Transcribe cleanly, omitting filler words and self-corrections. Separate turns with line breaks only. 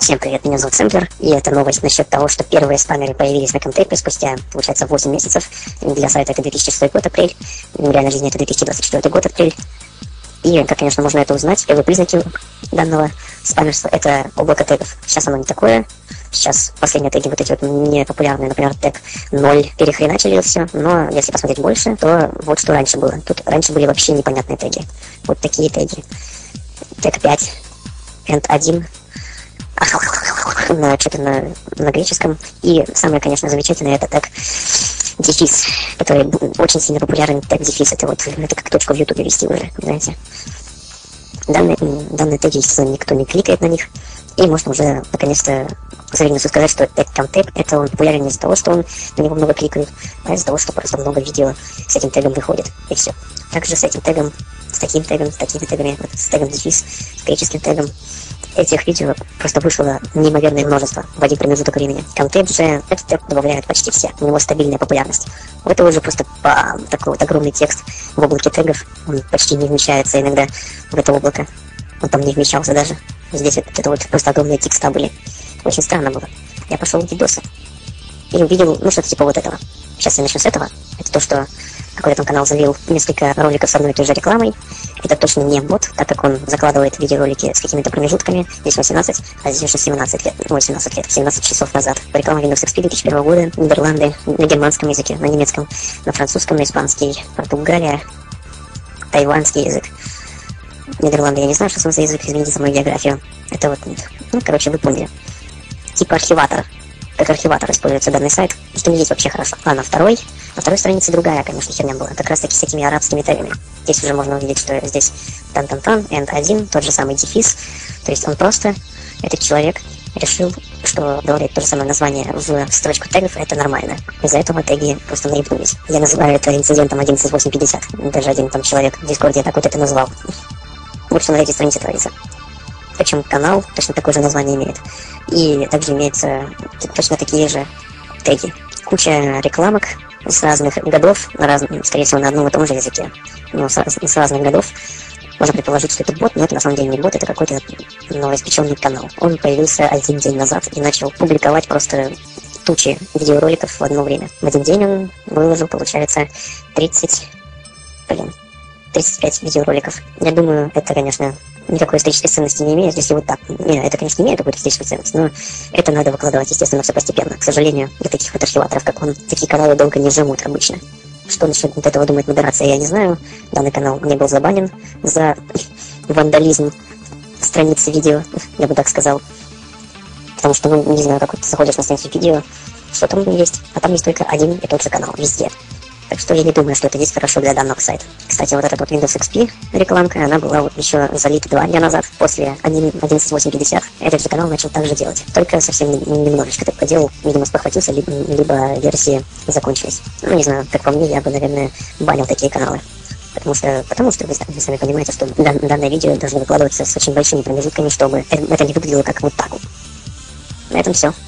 Всем привет, меня зовут Сэмплер, и это новость насчет того, что первые спамеры появились на Комтейпе спустя, получается, 8 месяцев. Для сайта это 2006 год, апрель, в реальной жизни это 2024 год, апрель. И, как, конечно, можно это узнать, первые признаки данного спамерства — это облако тегов. Сейчас оно не такое. Сейчас последние теги, вот эти вот непопулярные, например, тег 0, перехреначили все. Но если посмотреть больше, то вот что раньше было. Тут раньше были вообще непонятные теги. Вот такие теги. Тег 5, end 1, что-то на греческом. И самое, конечно, замечательное — это тег дефис, который очень сильно популярен. Тег дефис — это как точку в ютубе вести уже, знаете. Данные теги, естественно, никто не кликает на них. И можно уже наконец-то уверенно сказать, что тег Comtape — это он популярен не из-за того, что он на него много кликают, а из-за того, что просто много видео с этим тегом выходит, и все. Также с этим тегом, с таким тегом, с такими тегами, с тегом дефис, с греческим тегом, этих видео просто вышло неимоверное множество в один промежуток времени. Comtape же этот тег добавляет почти все, у него стабильная популярность. У этого уже просто такой вот огромный текст в облаке тегов, он почти не вмещается иногда в это облако. Он там не вмещался даже. Здесь это вот просто огромные текста были. Очень странно было. Я пошел в видосы и увидел, что-то типа вот этого. Сейчас я начну с этого. Это то, что какой-то там канал залил несколько роликов с одной и той же рекламой. Это точно не бот, так как он закладывает видеоролики с какими-то промежутками. Здесь 18, а здесь уже 17 лет. 18 лет, 17 часов назад. Реклама Windows XP 2001 года, Нидерланды, на германском языке, на немецком, на французском, на испанский, Португалия, тайваньский язык. Нидерланды, я не знаю, что это за язык, извините за мою географию. Это вот, вы поняли. Типа архиватор. Как архиватор используется данный сайт, что не здесь вообще хорошо. А на второй странице другая, конечно, херня была. Как раз таки с этими арабскими тегами. Здесь уже можно увидеть, что здесь тан-тан-тан, end 1, тот же самый дефис. То есть он просто, этот человек, решил, что добавлять то же самое название в строчку тегов — это нормально. Из-за этого теги просто наебнулись. Я называю это инцидентом 11.850. Даже один там человек в Дискорде так вот это назвал. Вот что на этой странице творится. Причем канал точно такое же название имеет. И также имеются точно такие же теги. Куча рекламок с разных годов, скорее всего, на одном и том же языке. Но с разных годов. Можно предположить, что это бот, но это на самом деле не бот, это какой-то новоиспеченный канал. Он появился один день назад и начал публиковать просто тучи видеороликов в одно время. В один день он выложил, получается, 35 видеороликов. Я думаю, это, конечно, никакой исторической ценности не имеет, если вот так. Нет, это, конечно, имеет какую-то историческую ценность, но это надо выкладывать, естественно, все постепенно. К сожалению, для таких вот архиваторов, как он, такие каналы долго не живут обычно. Что насчет вот этого думает модерация, я не знаю. Данный канал не был забанен за вандализм страницы видео, я бы так сказал. Потому что, не знаю, как вот ты заходишь на страницу видео, что там есть, а там есть только один и тот же канал везде. Так что я не думаю, что это здесь хорошо для данного сайта. Кстати, вот эта вот Windows XP рекламка, она была вот еще залита 2 дня назад, после 11.850. Этот же канал начал также делать. Только совсем немножечко так поделал, видимо, спохватился, либо версии закончились. Не знаю, как по мне, я бы, наверное, банил такие каналы. Потому что вы сами понимаете, что данное видео должно выкладываться с очень большими промежутками, чтобы это не выглядело как вот так вот. На этом все.